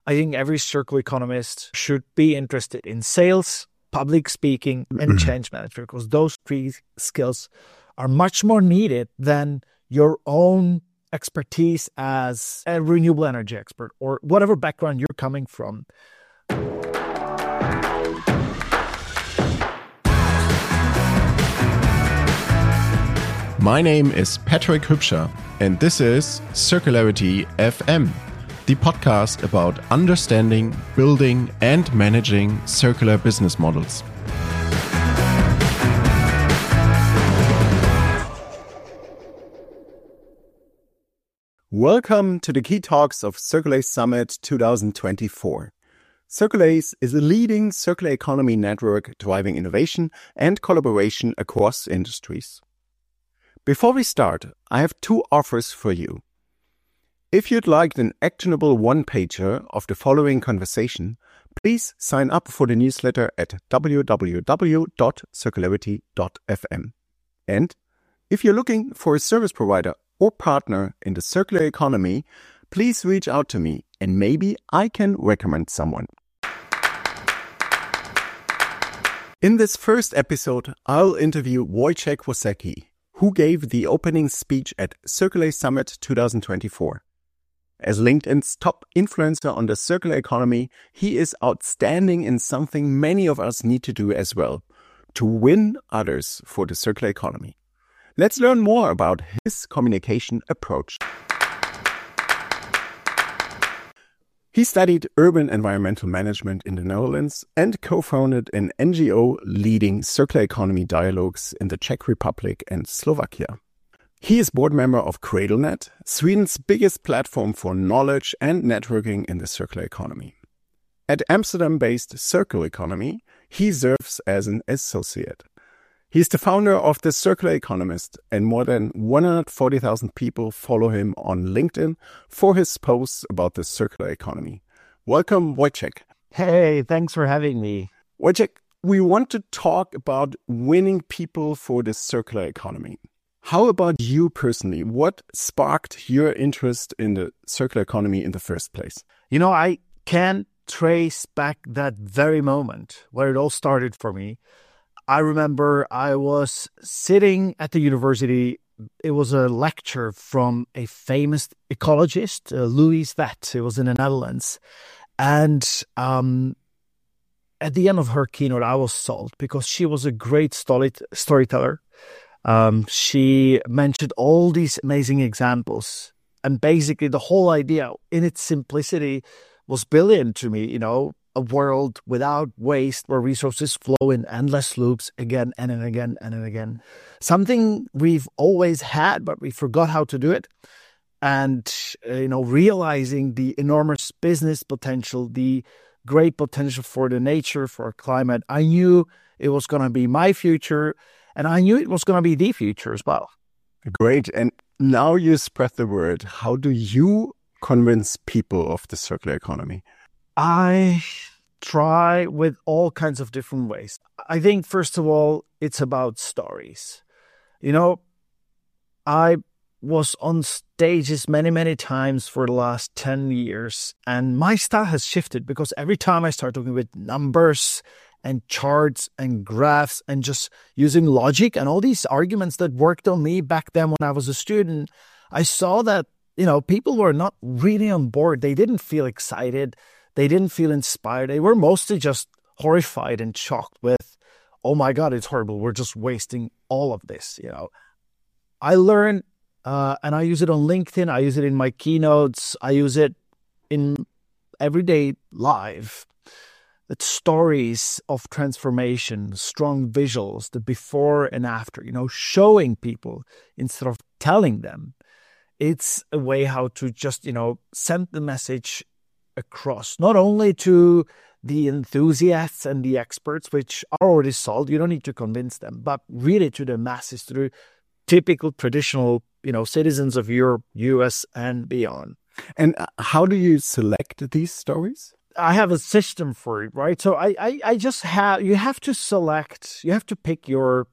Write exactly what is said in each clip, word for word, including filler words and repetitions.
I think every circular economist should be interested in sales, public speaking, and change management, because those three skills are much more needed than your own expertise as a renewable energy expert or whatever background you're coming from. My name is Patrick Hübscher, and this is Circularity F M, the podcast about understanding, building, and managing circular business models. Welcome to the key talks of Circulate Summit twenty twenty-four. Circulate is a leading circular economy network driving innovation and collaboration across industries. Before we start, I have two offers for you. If you'd like an actionable one-pager of the following conversation, please sign up for the newsletter at w w w dot circularity dot f m. And if you're looking for a service provider or partner in the circular economy, please reach out to me and maybe I can recommend someone. In this first episode, I'll interview Wojciech Wosecki, who gave the opening speech at Circulate Summit twenty twenty-four. As LinkedIn's top influencer on the circular economy, he is outstanding in something many of us need to do as well, to win others for the circular economy. Let's learn more about his communication approach. He studied urban environmental management in the Netherlands and co-founded an N G O leading circular economy dialogues in the Czech Republic and Slovakia. He is board member of CradleNet, Sweden's biggest platform for knowledge and networking in the circular economy. At Amsterdam-based Circle Economy, he serves as an associate. He is the founder of The Circular Economist, and more than one hundred forty thousand people follow him on LinkedIn for his posts about the circular economy. Welcome, Wojciech. Hey, thanks for having me. Wojciech, we want to talk about winning people for the circular economy. How about you personally? What sparked your interest in the circular economy in the first place? You know, I can trace back that very moment where it all started for me. I remember I was sitting at the university. It was a lecture from a famous ecologist, uh, Louise Vet. It was in the Netherlands. And um, at the end of her keynote, I was sold because she was a great story- storyteller. Um, she mentioned all these amazing examples. And basically the whole idea in its simplicity was brilliant to me, you know, a world without waste where resources flow in endless loops again and, and again and, and again. Something we've always had, but we forgot how to do it. And, uh, you know, realizing the enormous business potential, the great potential for the nature, for our climate, I knew it was going to be my future, and I knew it was going to be the future as well. Great. And now you spread the word. How do you convince people of the circular economy? I try with all kinds of different ways. I think, first of all, it's about stories. You know, I was on stages many, many times for the last ten years, and my style has shifted because every time I start talking with numbers and charts and graphs and just using logic and all these arguments that worked on me back then when I was a student, I saw that, you know, people were not really on board. They didn't feel excited. They didn't feel inspired. They were mostly just horrified and shocked with, oh my God, it's horrible. We're just wasting all of this, you know. I learned, uh, and I use it on LinkedIn. I use it in my keynotes. I use it in everyday life. That stories of transformation, strong visuals, the before and after, you know, showing people instead of telling them. It's a way how to just, you know, send the message across, not only to the enthusiasts and the experts, which are already sold, you don't need to convince them, but really to the masses, to the typical traditional, you know, citizens of Europe, U S, and beyond. And how do you select these stories? I have a system for it, right? So I, I, I just have, you have to select, you have to pick your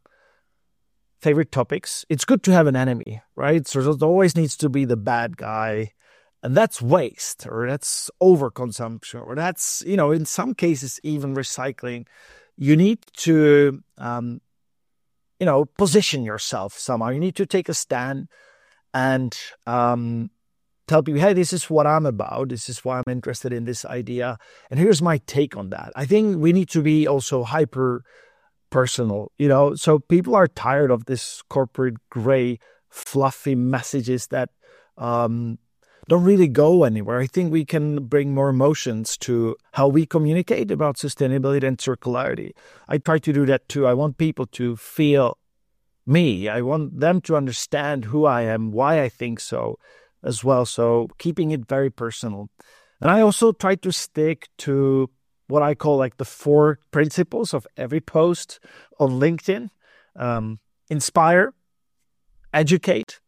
favorite topics. It's good to have an enemy, right? So there always needs to be the bad guy. And that's waste, or that's overconsumption, or that's, you know, in some cases, even recycling. You need to, um, you know, position yourself somehow. You need to take a stand and um, tell people, hey, this is what I'm about. This is why I'm interested in this idea. And here's my take on that. I think we need to be also hyper personal, you know, so people are tired of this corporate gray, fluffy messages that um, don't really go anywhere. I think we can bring more emotions to how we communicate about sustainability and circularity. I try to do that too. I want people to feel me. I want them to understand who I am, why I think so as well. So keeping it very personal. And I also try to stick to what I call like the four principles of every post on LinkedIn. Um, inspire, educate,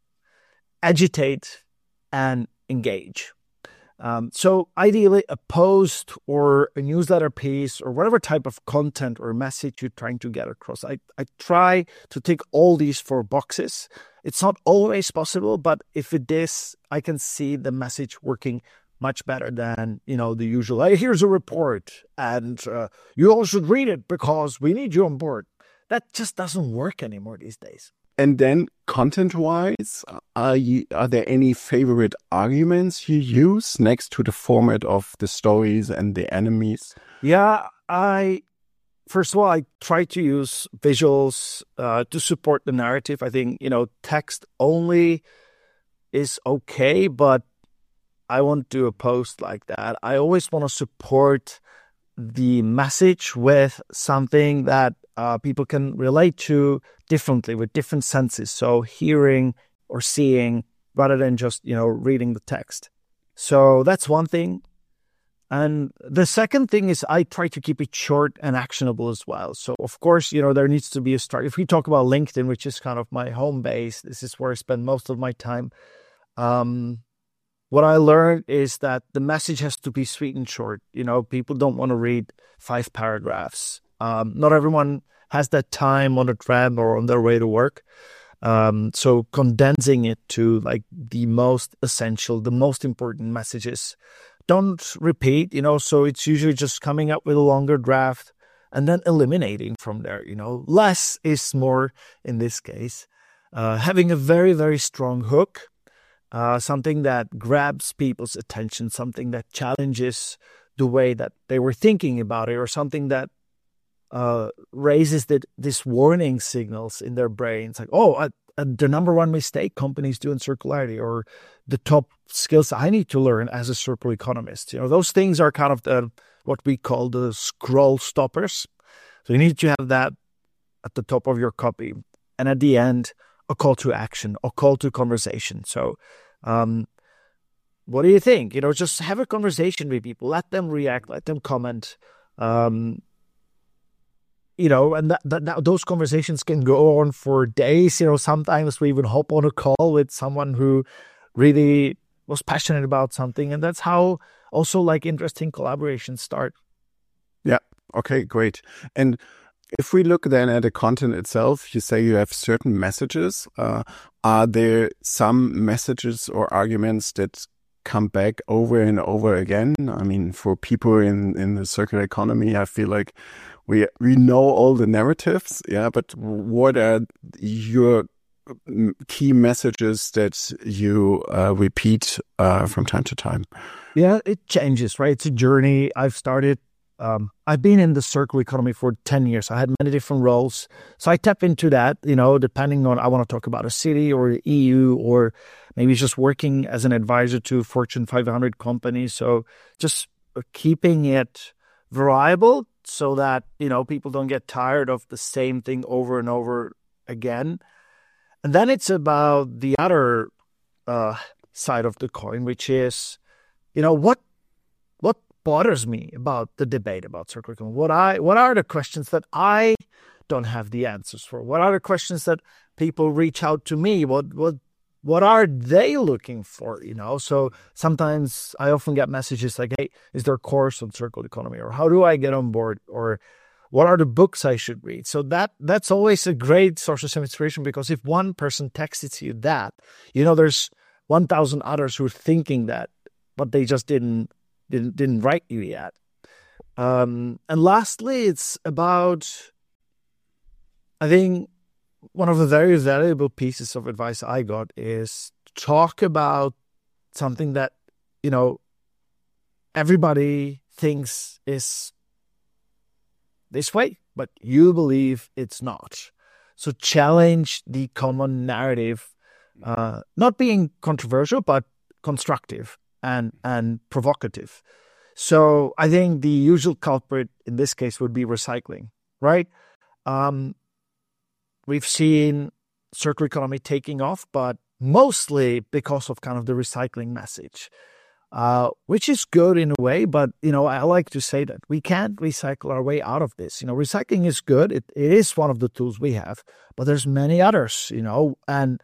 agitate, and engage. Um, so ideally, a post or a newsletter piece or whatever type of content or message you're trying to get across, I, I try to tick all these four boxes. It's not always possible, but if it is, I can see the message working much better than, you know, the usual, hey, here's a report and uh, you all should read it because we need you on board. That just doesn't work anymore these days. And then content-wise, are you, are there any favorite arguments you use next to the format of the stories and the enemies? Yeah, I, first of all, I try to use visuals uh, to support the narrative. I think, you know, text only is okay, but I won't do a post like that. I always want to support the message with something that uh, people can relate to differently with different senses. So hearing or seeing rather than just, you know, reading the text. So that's one thing. And the second thing is I try to keep it short and actionable as well. So of course, you know, there needs to be a start. If we talk about LinkedIn, which is kind of my home base, this is where I spend most of my time. Um, What I learned is that the message has to be sweet and short. You know, people don't want to read five paragraphs. Um, not everyone has that time on a tram or on their way to work. Um, so condensing it to like the most essential, the most important messages. Don't repeat, you know, so it's usually just coming up with a longer draft and then eliminating from there, you know. Less is more in this case. Uh, having a very, very strong hook. Uh, something that grabs people's attention, something that challenges the way that they were thinking about it, or something that uh, raises the, this warning signals in their brains, like, oh, uh, uh, the number one mistake companies do in circularity, or the top skills I need to learn as a circular economist. You know, those things are kind of the what we call the scroll stoppers. So you need to have that at the top of your copy, and at the end, a call to action, a call to conversation. So um, what do you think? You know, just have a conversation with people, let them react, let them comment. Um, you know, and that, that, that those conversations can go on for days. You know, sometimes we even hop on a call with someone who really was passionate about something. And that's how also like interesting collaborations start. Yeah. Okay, great. And if we look then at the content itself, you say you have certain messages. Uh, are there some messages or arguments that come back over and over again? I mean, for people in, in the circular economy, I feel like we we know all the narratives, yeah, but what are your key messages that you uh, repeat uh, from time to time? Yeah, it changes, right? It's a journey. I've started Um, I've been in the circular economy for ten years. I had many different roles. So I tap into that, you know, depending on, I want to talk about a city or the E U, or maybe just working as an advisor to Fortune five hundred companies. So just keeping it variable so that, you know, people don't get tired of the same thing over and over again. And then it's about the other uh, side of the coin, which is, you know, what what bothers me about the debate about circular economy? What I what are the questions that I don't have the answers for? What are the questions that people reach out to me? What what what are they looking for? You know, so sometimes I often get messages like, "Hey, is there a course on circular economy?" Or "How do I get on board?" Or "What are the books I should read?" So that that's always a great source of inspiration, because if one person texts you that, you know, there's one thousand others who are thinking that but they just didn't didn't didn't write you yet. Um, and lastly, it's about, I think, one of the very valuable pieces of advice I got is talk about something that, you know, everybody thinks is this way, but you believe it's not. So challenge the common narrative, uh, not being controversial, but constructive and, and provocative. So I think the usual culprit in this case would be recycling, right? Um, we've seen circular economy taking off, but mostly because of kind of the recycling message, uh, which is good in a way. But, you know, I like to say that we can't recycle our way out of this. You know, recycling is good. It, it is one of the tools we have, but there's many others, you know, and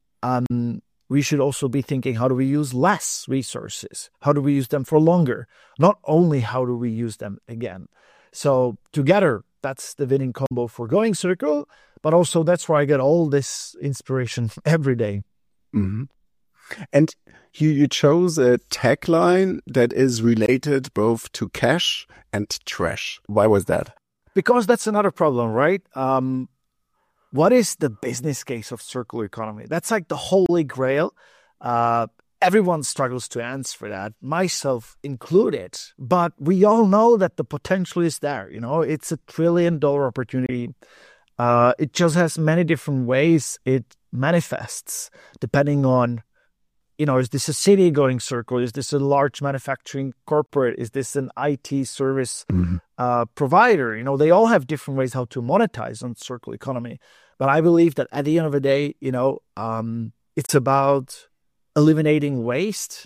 um, we should also be thinking, how do we use less resources? How do we use them for longer? Not only how do we use them again? So together, that's the winning combo for Going Circle, but also that's where I get all this inspiration every day. Mm-hmm. And you, you chose a tagline that is related both to cash and trash. Why was that? Because that's another problem, right? Um, what is the business case of circular economy? That's like the holy grail. Uh, everyone struggles to answer that, myself included. But we all know that the potential is there. You know, it's a trillion dollar opportunity. Uh, it just has many different ways it manifests, depending on, you know, is this a city going circular? Is this a large manufacturing corporate? Is this an I T service mm-hmm. uh, provider? You know, they all have different ways how to monetize on circular economy. But I believe that at the end of the day, you know, um, it's about eliminating waste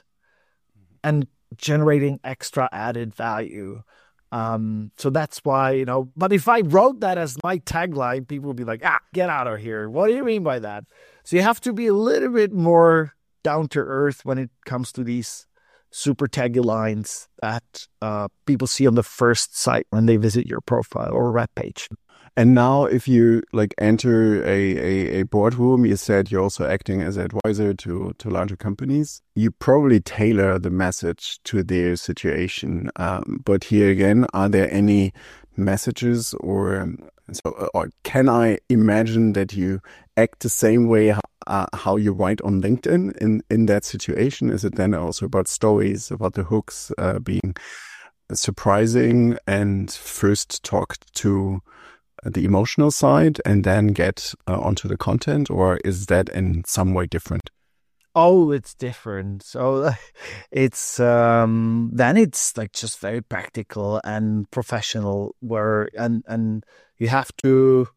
and generating extra added value. Um, so that's why, you know, but if I wrote that as my tagline, people would be like, ah, get out of here. What do you mean by that? So you have to be a little bit more down to earth when it comes to these super taglines that uh, people see on the first site when they visit your profile or web page. And now if you like enter a, a, a boardroom, you said you're also acting as an advisor to, to larger companies. You probably tailor the message to their situation. Um, but here again, are there any messages or so, or can I imagine that you act the same way uh, how you write on LinkedIn in, in that situation? Is it then also about stories, about the hooks uh, being surprising and first talk to the emotional side and then get uh, onto the content, or is that in some way different? Oh, it's different. So it's um, then it's like just very practical and professional, where and and you have to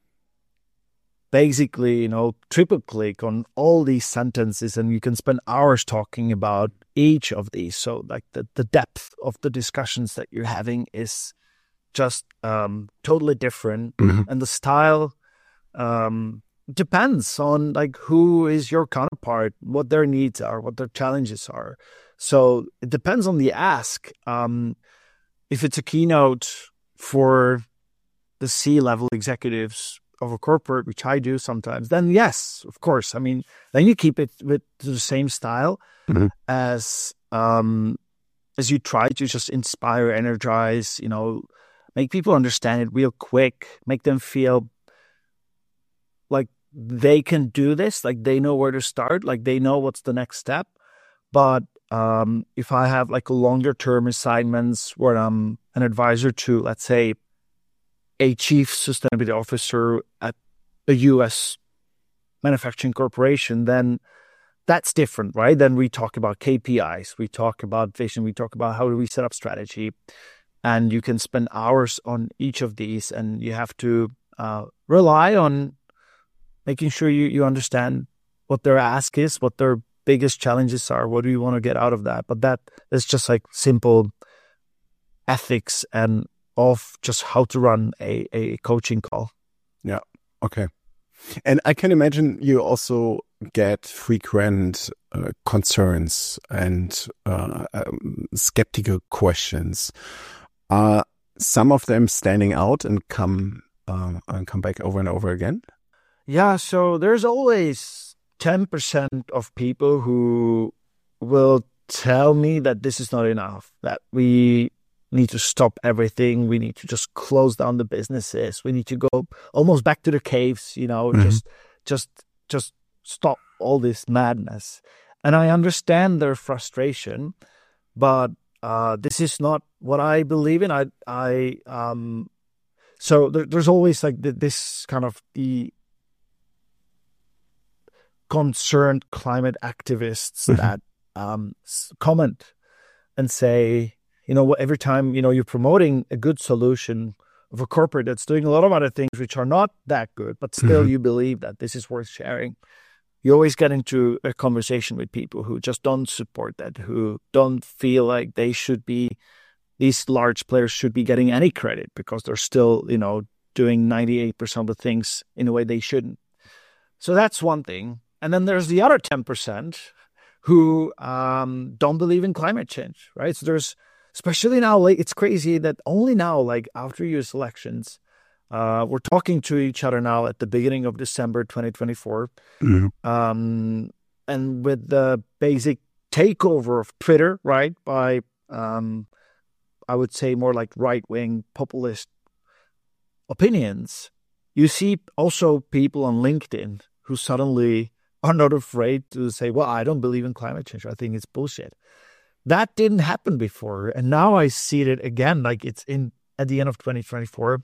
basically, you know, triple click on all these sentences, and you can spend hours talking about each of these. So like the the depth of the discussions that you're having is just um, totally different, mm-hmm. and the style um, depends on like who is your counterpart, what their needs are, what their challenges are. So it depends on the ask. Um, if it's a keynote for the C-level executives of a corporate, which I do sometimes, then yes, of course. I mean, then you keep it with the same style mm-hmm. as um, as you try to just inspire, energize, you know, make people understand it real quick, make them feel like they can do this, like they know where to start, like they know what's the next step. But um, if I have like a longer term assignments where I'm an advisor to, let's say, a chief sustainability officer at a U S manufacturing corporation, then that's different, right? Then we talk about K P Is, we talk about vision, we talk about how do we set up strategy. And you can spend hours on each of these, and you have to uh, rely on making sure you, you understand what their ask is, what their biggest challenges are, what do you want to get out of that. But that is just like simple ethics and of just how to run a, a coaching call. Yeah. Okay. And I can imagine you also get frequent uh, concerns and uh, um, skeptical questions. Are some of them standing out and come uh, and come back over and over again? Yeah, so there's always ten percent of people who will tell me that this is not enough, that we need to stop everything, we need to just close down the businesses, we need to go almost back to the caves, you know, mm-hmm. just just just stop all this madness. And I understand their frustration, but uh, this is not what I believe in. I I um so there, there's always like the, this kind of the concerned climate activists mm-hmm. that um, comment and say, you know, every time, you know, you're promoting a good solution of a corporate that's doing a lot of other things which are not that good, but still mm-hmm. you believe that this is worth sharing. You always get into a conversation with people who just don't support that, who don't feel like they should be, these large players should be getting any credit because they're still, you know, doing ninety-eight percent of the things in a way they shouldn't. So that's one thing. And then there's the other ten percent who um, don't believe in climate change, right? So there's, especially now, like, it's crazy that only now, like after U S elections, uh, we're talking to each other now at the beginning of December twenty twenty-four. Mm-hmm. Um, and with the basic takeover of Twitter, right, by, um, I would say more like right-wing populist opinions, you see also people on LinkedIn who suddenly are not afraid to say, well, I don't believe in climate change. I think it's bullshit. That didn't happen before. And now I see it again, like it's in at the end of twenty twenty-four.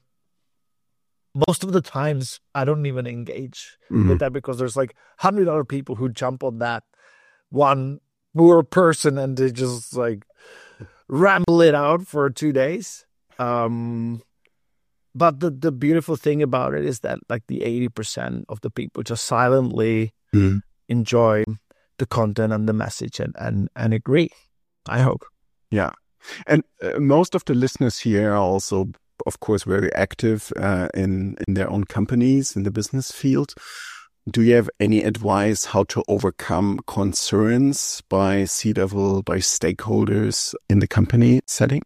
Most of the times I don't even engage mm-hmm. with that because there's like a hundred other people who jump on that one poor person and they just like ramble it out for two days. Um, but the, the beautiful thing about it is that like the eighty percent of the people just silently mm-hmm. enjoy the content and the message and, and, and agree, I hope. Yeah. And uh, most of the listeners here are also, of course, very active uh, in, in their own companies, in the business field. Do you have any advice how to overcome concerns by C-level, by stakeholders in the company setting?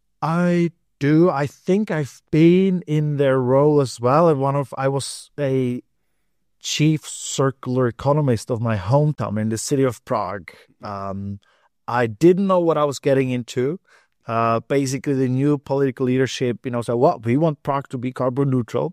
I do. I think I've been in their role as well. And one of I was a chief circular economist of my hometown in the city of Prague. Um, I didn't know what I was getting into. Uh, basically, the new political leadership, you know, said, well, we want Prague to be carbon neutral.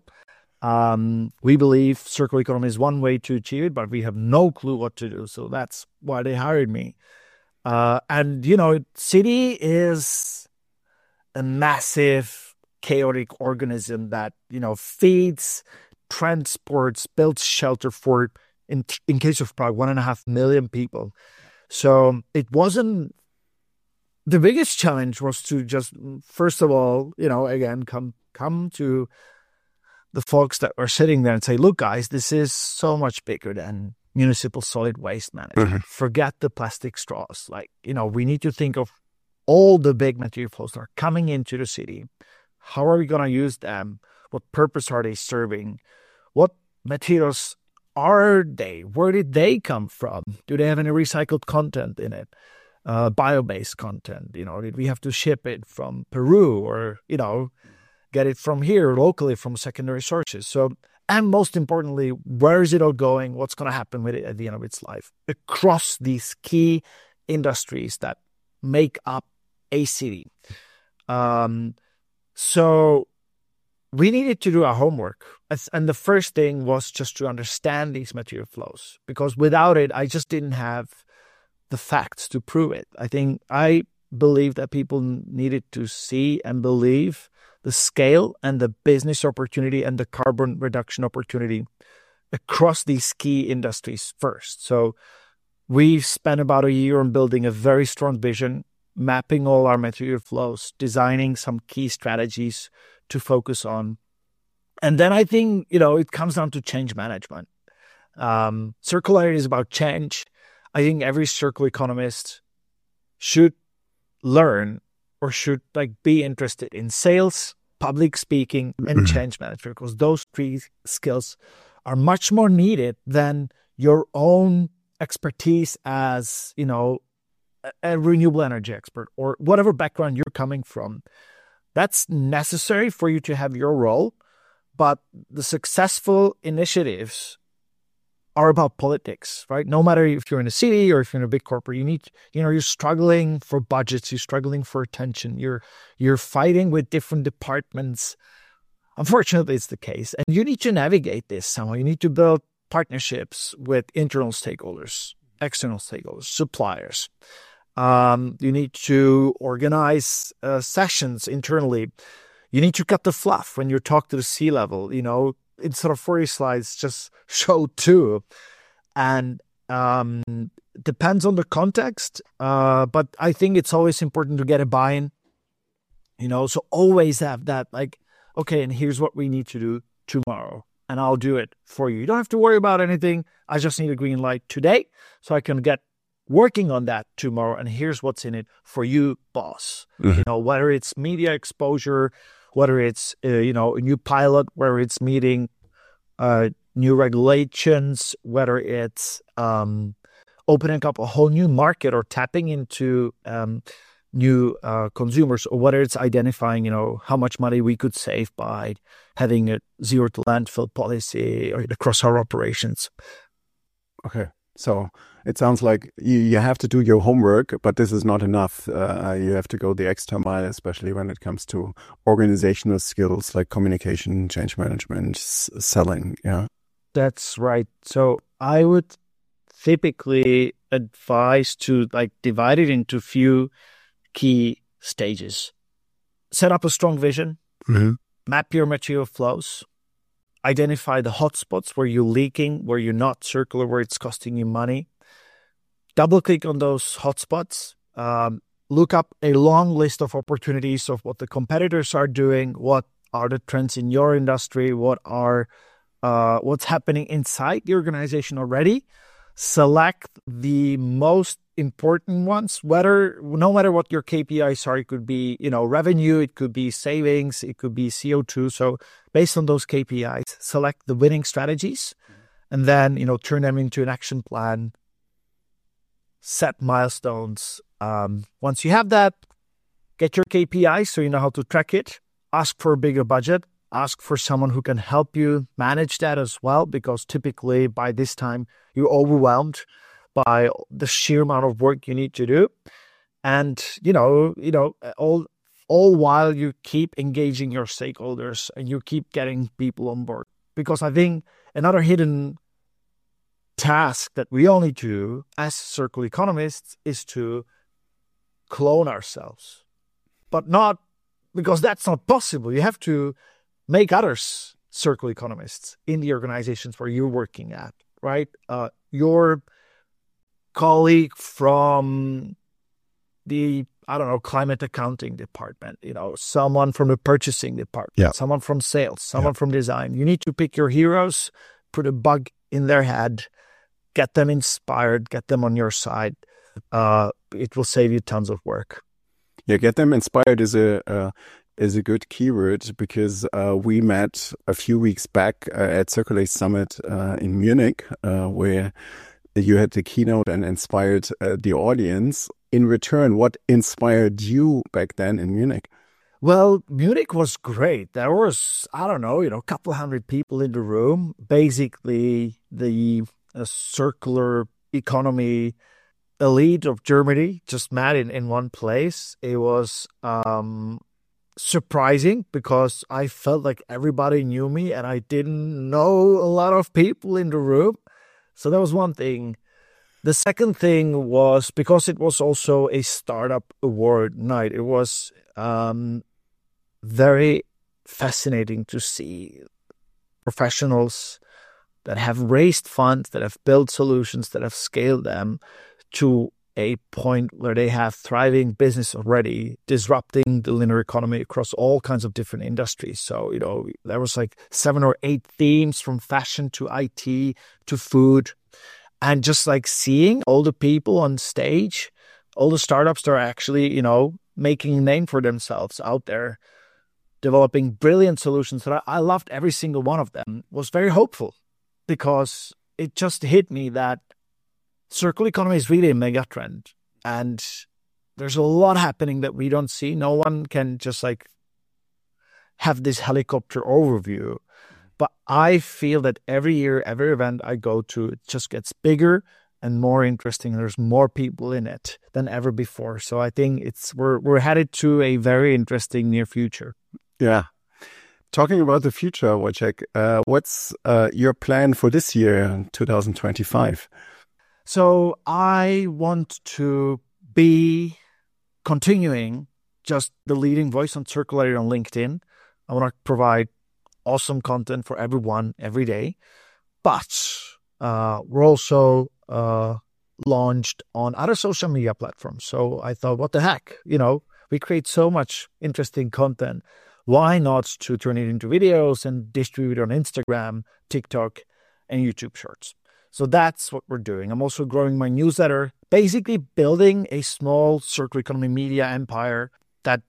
Um, we believe circular economy is one way to achieve it, but we have no clue what to do. So that's why they hired me. Uh, and, you know, city is a massive, chaotic organism that, you know, feeds, transports, builds shelter for, in, in case of Prague, one and a half million people. So it wasn't, the biggest challenge was to just, first of all, you know, again, come come to the folks that were sitting there and say, look, guys, this is so much bigger than municipal solid waste management. Mm-hmm. Forget the plastic straws. Like, you know, we need to think of all the big material flows that are coming into the city. How are we going to use them? What purpose are they serving? What materials are they? Where did they come from? Do they have any recycled content in it? Uh, bio-based content, you know, did we have to ship it from Peru or, you know, get it from here locally from secondary sources? So, and most importantly, where is it all going? What's going to happen with it at the end of its life? Across these key industries that make up a city. Um, so we needed to do our homework. And the first thing was just to understand these material flows, because without it, I just didn't have the facts to prove it. I think I believe that people needed to see and believe the scale and the business opportunity and the carbon reduction opportunity across these key industries first. So we spent about a year on building a very strong vision, mapping all our material flows, designing some key strategies to focus on. And then I think, you know, it comes down to change management. Um, circularity is about change. I think every circular economist should learn or should like be interested in sales, public speaking, and change management, because those three skills are much more needed than your own expertise as, you know, a, a renewable energy expert or whatever background you're coming from. That's necessary for you to have your role, but the successful initiatives are about politics, right? No matter if you're in a city or if you're in a big corporate, you need, you know, you're struggling for budgets, you're struggling for attention, you're you're fighting with different departments. Unfortunately, it's the case. And you need to navigate this somehow. You need to build partnerships with internal stakeholders, external stakeholders, suppliers. Um, you need to organize uh, sessions internally. You need to cut the fluff when you talk to the C-level. You know, instead of forty slides, just show two. And um, depends on the context. Uh, but I think it's always important to get a buy-in. You know, so always have that, like, okay, and here's what we need to do tomorrow, and I'll do it for you. You don't have to worry about anything. I just need a green light today so I can get working on that tomorrow, and here's what's in it for you, boss. Mm-hmm. You know, whether it's media exposure, whether it's, uh, you know, a new pilot, whether it's meeting uh, new regulations, whether it's um, opening up a whole new market or tapping into um, new uh, consumers, or whether it's identifying, you know, how much money we could save by having a zero to landfill policy or across our operations. Okay. So it sounds like you, you have to do your homework, but this is not enough. Uh, you have to go the extra mile, especially when it comes to organizational skills like communication, change management, s- selling. Yeah, that's right. So I would typically advise to like divide it into a few key stages. Set up a strong vision. Mm-hmm. Map your material flows. Identify the hotspots where you're leaking, where you're not circular, where it's costing you money. Double click on those hotspots. Um, look up a long list of opportunities of what the competitors are doing, what are the trends in your industry, what are uh, what's happening inside the organization already. Select the most important ones, whether no matter what your K P Is are. It could be, you know, revenue, it could be savings, it could be C O two. So based on those K P Is, select the winning strategies, and then, you know, turn them into an action plan. Set milestones. Um, once you have that, get your K P Is so you know how to track it. Ask for a bigger budget. Ask for someone who can help you manage that as well, because typically by this time you're overwhelmed by the sheer amount of work you need to do. And, you know, you know, all all while you keep engaging your stakeholders and you keep getting people on board. Because I think another hidden task that we all need to do as circular economists is to clone ourselves. But not because that's not possible. You have to make others circular economists in the organizations where you're working at, right? Uh, your colleague from the, I don't know, climate accounting department, you know, someone from the purchasing department, yeah. someone from sales, someone yeah. from design. You need to pick your heroes, put a bug in their head, get them inspired, get them on your side. Uh, it will save you tons of work. Yeah, get them inspired is a uh, is a good keyword, because uh, we met a few weeks back uh, at Circulate Summit uh, in Munich, uh, where you had the keynote and inspired uh, the audience. In return, what inspired you back then in Munich? Well, Munich was great. There was, I don't know, you know, a couple hundred people in the room. Basically, the uh, circular economy elite of Germany just met in, in one place. It was um, surprising because I felt like everybody knew me and I didn't know a lot of people in the room. So that was one thing. The second thing was because it was also a startup award night. It was um, very fascinating to see professionals that have raised funds, that have built solutions, that have scaled them to a point where they have thriving business already, disrupting the linear economy across all kinds of different industries. So, you know, there was like seven or eight themes from fashion to I T to food. And just like seeing all the people on stage, all the startups that are actually, you know, making a name for themselves out there, developing brilliant solutions that I, I loved every single one of them, was very hopeful, because it just hit me that circular economy is really a mega trend. And there's a lot happening that we don't see. No one can just like have this helicopter overview. But I feel that every year, every event I go to, it just gets bigger and more interesting. There's more people in it than ever before. So I think it's we're we're headed to a very interesting near future. Yeah. Talking about the future, Wojciech, uh, what's uh, your plan for this year, twenty twenty-five? So I want to be continuing just the leading voice on circularity on LinkedIn. I want to provide awesome content for everyone every day. But uh, we're also uh, launched on other social media platforms. So I thought, what the heck? You know, we create so much interesting content. Why not to turn it into videos and distribute it on Instagram, TikTok, and YouTube Shorts? So that's what we're doing. I'm also growing my newsletter, basically building a small circular economy media empire that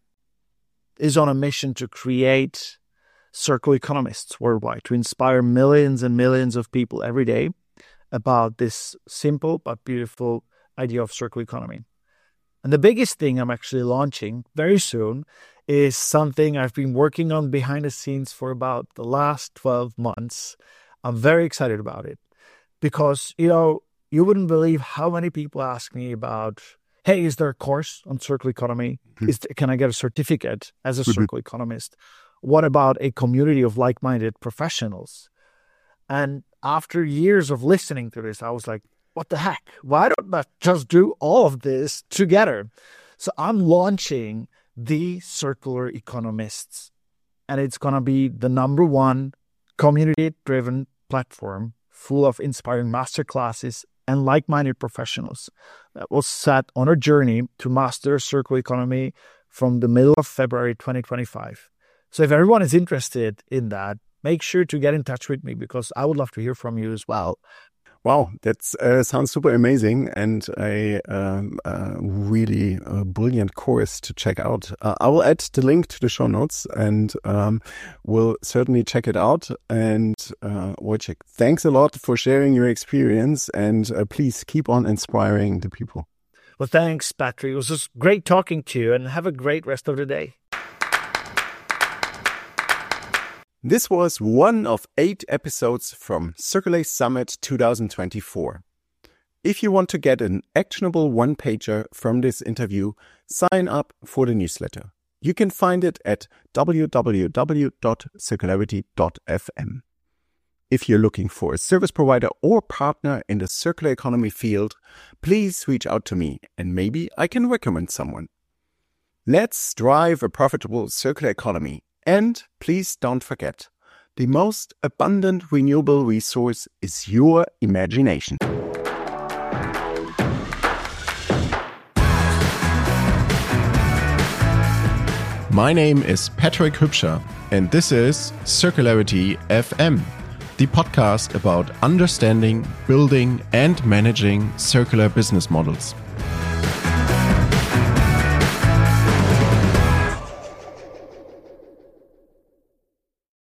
is on a mission to create circular economists worldwide, to inspire millions and millions of people every day about this simple but beautiful idea of circular economy. And the biggest thing I'm actually launching very soon is something I've been working on behind the scenes for about the last twelve months. I'm very excited about it because, you know, you wouldn't believe how many people ask me about, hey, is there a course on circular economy? Mm-hmm. Is, can I get a certificate as a mm-hmm. circular economist? What about a community of like-minded professionals? And after years of listening to this, I was like, what the heck? Why don't I just do all of this together? So I'm launching the Circular Economists, and it's going to be the number one community-driven platform full of inspiring masterclasses and like-minded professionals that will set on a journey to master circular economy from the middle of February twenty twenty-five. So if everyone is interested in that, make sure to get in touch with me because I would love to hear from you as well. Wow, that uh, sounds super amazing and a um, uh, really uh, brilliant course to check out. Uh, I will add the link to the show notes and um, we'll certainly check it out. And uh, Wojciech, thanks a lot for sharing your experience and uh, please keep on inspiring the people. Well, thanks, Patrick. It was just great talking to you and have a great rest of the day. This was one of eight episodes from Circulate Summit twenty twenty-four. If you want to get an actionable one-pager from this interview, sign up for the newsletter. You can find it at w w w dot circularity dot f m. If you're looking for a service provider or partner in the circular economy field, please reach out to me and maybe I can recommend someone. Let's drive a profitable circular economy. And please don't forget, the most abundant renewable resource is your imagination. My name is Patrick Hübscher, and this is Circularity F M, the podcast about understanding, building, and managing circular business models.